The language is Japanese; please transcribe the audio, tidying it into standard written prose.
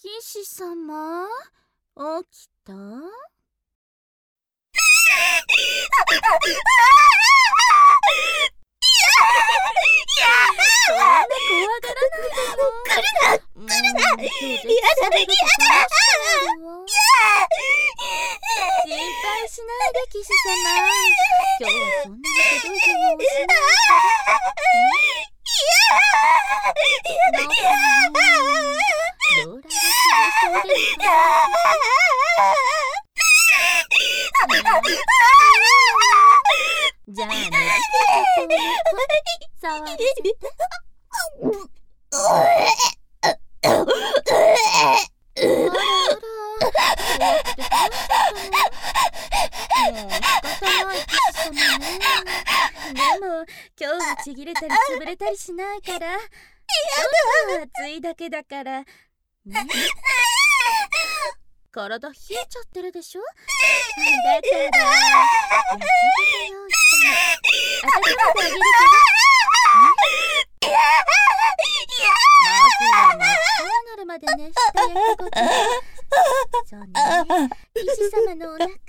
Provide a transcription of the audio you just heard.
騎士様、起きた？そんな怖がらないでよ。 来るな、 嫌だ、心配しないで騎士様。今日はそんなにひどい怪我をしないから。ローラがするそうですから。じゃあね、触らせて。今日はちぎれたり潰れたりしないから。ちょっと暑いだけだから。体冷えちゃってるでしょ。だから焼き豚用意したの。温めてあげるけど。まずは真っ赤になるまで熱した焼きご飯。そうね、騎士様のお腹